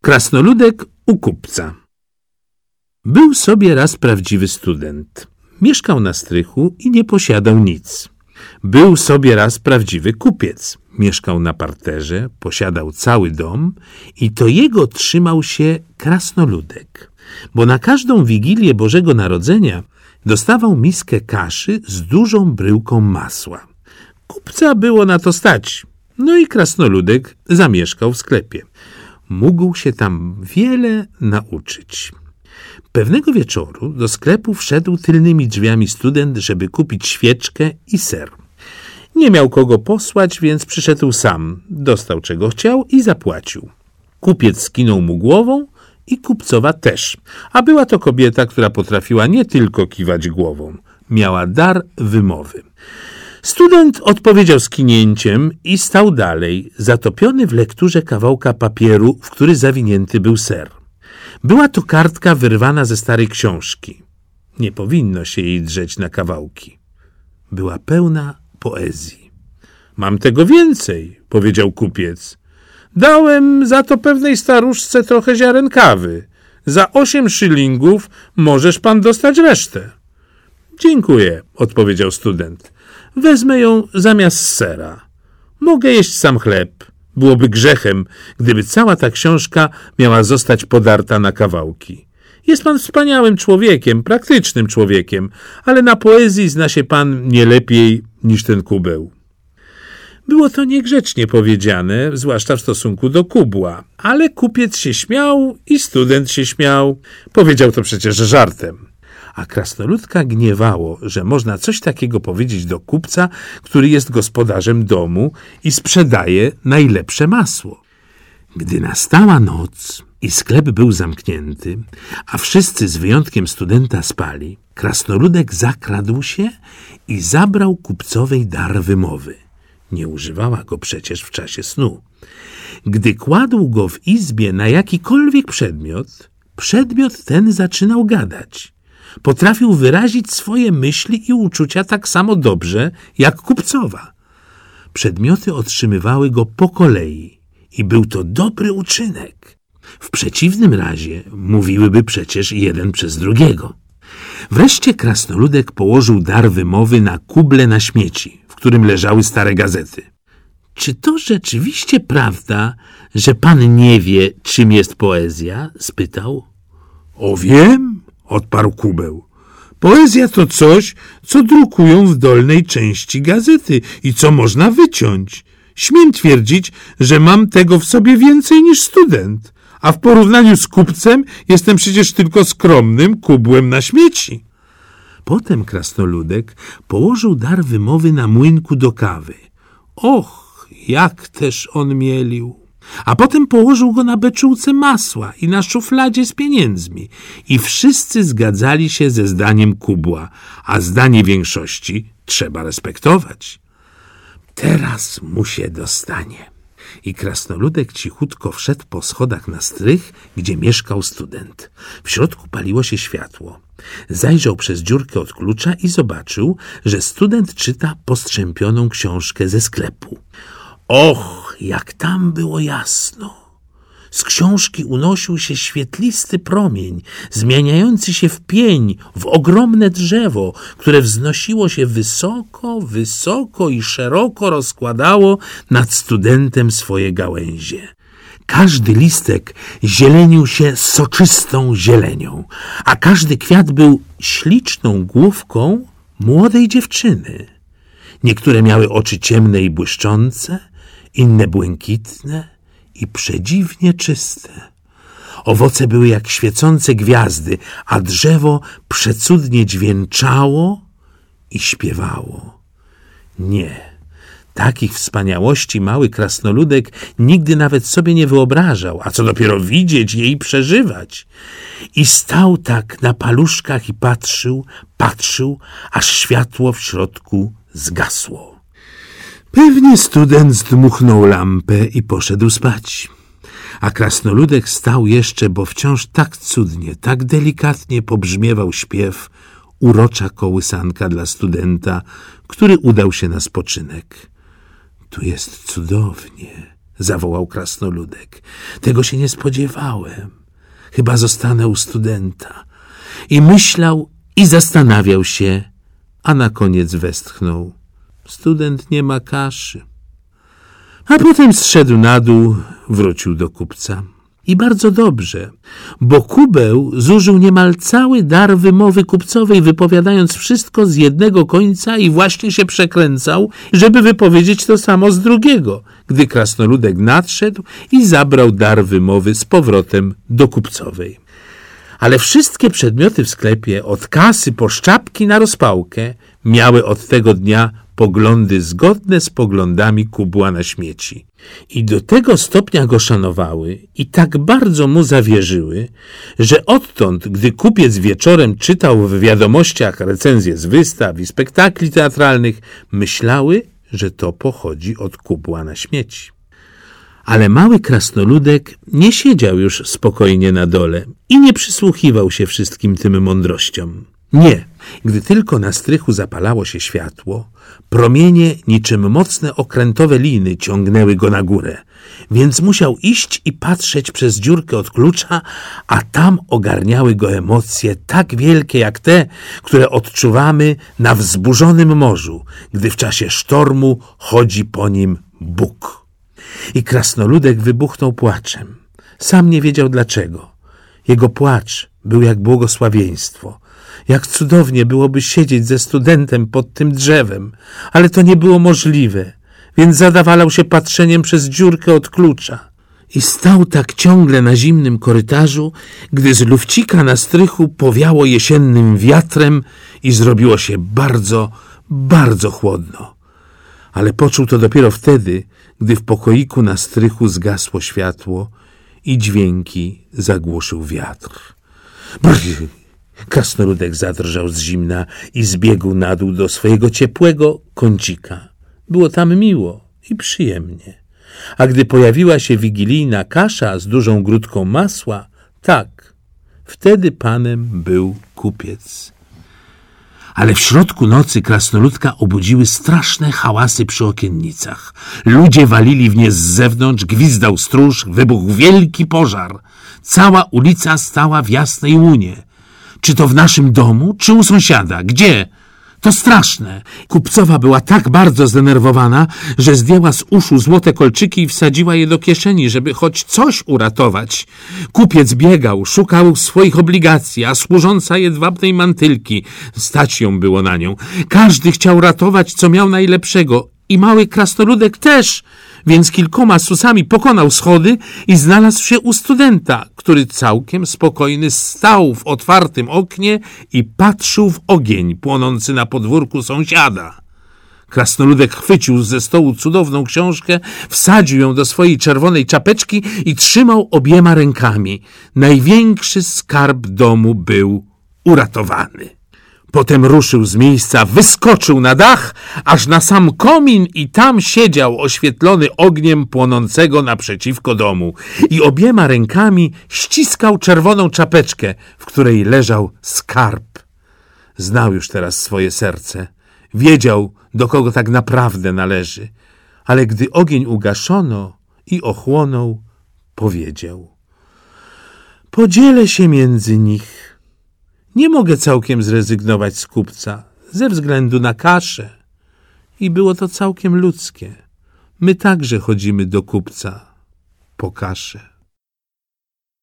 Krasnoludek u kupca. Był sobie raz prawdziwy student. Mieszkał na strychu i nie posiadał nic. Był sobie raz prawdziwy kupiec. Mieszkał na parterze, posiadał cały dom i to jego trzymał się krasnoludek, bo na każdą Wigilię Bożego Narodzenia dostawał miskę kaszy z dużą bryłką masła. Kupca było na to stać. No i krasnoludek zamieszkał w sklepie. Mógł się tam wiele nauczyć. Pewnego wieczoru do sklepu wszedł tylnymi drzwiami student, żeby kupić świeczkę i ser. Nie miał kogo posłać, więc przyszedł sam. Dostał czego chciał i zapłacił. Kupiec skinął mu głową i kupcowa też. A była to kobieta, która potrafiła nie tylko kiwać głową. Miała dar wymowy. Student odpowiedział skinięciem i stał dalej, zatopiony w lekturze kawałka papieru, w który zawinięty był ser. Była to kartka wyrwana ze starej książki. Nie powinno się jej drzeć na kawałki. Była pełna poezji. Mam tego więcej, powiedział kupiec. Dałem za to pewnej staruszce trochę ziaren kawy. Za 8 szylingów możesz pan dostać resztę. Dziękuję, odpowiedział student. Wezmę ją zamiast sera. Mogę jeść sam chleb. Byłoby grzechem, gdyby cała ta książka miała zostać podarta na kawałki. Jest pan wspaniałym człowiekiem, praktycznym człowiekiem, ale na poezji zna się pan nie lepiej niż ten kubeł. Było to niegrzecznie powiedziane, zwłaszcza w stosunku do kubła, ale kupiec się śmiał i student się śmiał. Powiedział to przecież żartem. A krasnoludka gniewało, że można coś takiego powiedzieć do kupca, który jest gospodarzem domu i sprzedaje najlepsze masło. Gdy nastała noc i sklep był zamknięty, a wszyscy z wyjątkiem studenta spali, krasnoludek zakradł się i zabrał kupcowej dar wymowy. Nie używała go przecież w czasie snu. Gdy kładł go w izbie na jakikolwiek przedmiot ten zaczynał gadać. Potrafił wyrazić swoje myśli i uczucia tak samo dobrze jak kupcowa. Przedmioty otrzymywały go po kolei i był to dobry uczynek. W przeciwnym razie mówiłyby przecież jeden przez drugiego. Wreszcie krasnoludek położył dar wymowy na kuble na śmieci, w którym leżały stare gazety. Czy to rzeczywiście prawda, że pan nie wie, czym jest poezja? Spytał. O, wiem, odparł kubeł. Poezja to coś, co drukują w dolnej części gazety i co można wyciąć. Śmiem twierdzić, że mam tego w sobie więcej niż student, a w porównaniu z kupcem jestem przecież tylko skromnym kubłem na śmieci. Potem krasnoludek położył dar wymowy na młynku do kawy. Och, jak też on mielił! A potem położył go na beczułce masła i na szufladzie z pieniędzmi. I wszyscy zgadzali się ze zdaniem kubła, a zdanie większości trzeba respektować. Teraz mu się dostanie. I krasnoludek cichutko wszedł po schodach na strych, gdzie mieszkał student. W środku paliło się światło. Zajrzał przez dziurkę od klucza i zobaczył, że student czyta postrzępioną książkę ze sklepu. Och, jak tam było jasno! Z książki unosił się świetlisty promień, zmieniający się w pień, w ogromne drzewo, które wznosiło się wysoko, wysoko i szeroko rozkładało nad studentem swoje gałęzie. Każdy listek zielenił się soczystą zielenią, a każdy kwiat był śliczną główką młodej dziewczyny. Niektóre miały oczy ciemne i błyszczące, inne błękitne i przedziwnie czyste. Owoce były jak świecące gwiazdy, a drzewo przecudnie dźwięczało i śpiewało. Nie, takich wspaniałości mały krasnoludek nigdy nawet sobie nie wyobrażał, a co dopiero widzieć je i przeżywać. I stał tak na paluszkach i patrzył, aż światło w środku zgasło. Pewnie student zdmuchnął lampę i poszedł spać. A krasnoludek stał jeszcze, bo wciąż tak cudnie, tak delikatnie pobrzmiewał śpiew, urocza kołysanka dla studenta, który udał się na spoczynek. Tu jest cudownie, zawołał krasnoludek. Tego się nie spodziewałem. Chyba zostanę u studenta. I myślał i zastanawiał się, a na koniec westchnął. Student nie ma kaszy. A potem zszedł na dół, wrócił do kupca. I bardzo dobrze, bo kubeł zużył niemal cały dar wymowy kupcowej, wypowiadając wszystko z jednego końca i właśnie się przekręcał, żeby wypowiedzieć to samo z drugiego, gdy krasnoludek nadszedł i zabrał dar wymowy z powrotem do kupcowej. Ale wszystkie przedmioty w sklepie, od kasy po szczapki na rozpałkę, miały od tego dnia poglądy zgodne z poglądami kubła na śmieci. I do tego stopnia go szanowały i tak bardzo mu zawierzyły, że odtąd, gdy kupiec wieczorem czytał w wiadomościach recenzje z wystaw i spektakli teatralnych, myślały, że to pochodzi od kubła na śmieci. Ale mały krasnoludek nie siedział już spokojnie na dole i nie przysłuchiwał się wszystkim tym mądrościom. Nie, gdy tylko na strychu zapalało się światło, promienie niczym mocne okrętowe liny ciągnęły go na górę, więc musiał iść i patrzeć przez dziurkę od klucza, a tam ogarniały go emocje tak wielkie jak te, które odczuwamy na wzburzonym morzu, gdy w czasie sztormu chodzi po nim Bóg. I krasnoludek wybuchnął płaczem. Sam nie wiedział dlaczego. Jego płacz był jak błogosławieństwo. Jak cudownie byłoby siedzieć ze studentem pod tym drzewem, ale to nie było możliwe, więc zadawalał się patrzeniem przez dziurkę od klucza. I stał tak ciągle na zimnym korytarzu, gdy z lufcika na strychu powiało jesiennym wiatrem i zrobiło się bardzo, bardzo chłodno. Ale poczuł to dopiero wtedy, gdy w pokoiku na strychu zgasło światło i dźwięki zagłuszył wiatr. Brrr! Krasnoludek zadrżał z zimna i zbiegł na dół do swojego ciepłego kącika. Było tam miło i przyjemnie. A gdy pojawiła się wigilijna kasza z dużą grudką masła, tak, wtedy panem był kupiec. Ale w środku nocy krasnoludka obudziły straszne hałasy przy okiennicach. Ludzie walili w nie z zewnątrz, gwizdał stróż, wybuchł wielki pożar. Cała ulica stała w jasnej łunie. Czy to w naszym domu, czy u sąsiada? Gdzie? To straszne. Kupcowa była tak bardzo zdenerwowana, że zdjęła z uszu złote kolczyki i wsadziła je do kieszeni, żeby choć coś uratować. Kupiec biegał, szukał swoich obligacji, a służąca jedwabnej mantylki. Stać ją było na nią. Każdy chciał ratować, co miał najlepszego. I mały krasnoludek też, więc kilkoma susami pokonał schody i znalazł się u studenta, który całkiem spokojny stał w otwartym oknie i patrzył w ogień płonący na podwórku sąsiada. Krasnoludek chwycił ze stołu cudowną książkę, wsadził ją do swojej czerwonej czapeczki i trzymał obiema rękami. Największy skarb domu był uratowany. Potem ruszył z miejsca, wyskoczył na dach, aż na sam komin i tam siedział oświetlony ogniem płonącego naprzeciwko domu i obiema rękami ściskał czerwoną czapeczkę, w której leżał skarb. Znał już teraz swoje serce. Wiedział, do kogo tak naprawdę należy. Ale gdy ogień ugaszono i ochłonął, powiedział: podzielę się między nich. Nie mogę całkiem zrezygnować z kupca ze względu na kaszę. I było to całkiem ludzkie. My także chodzimy do kupca po kaszę.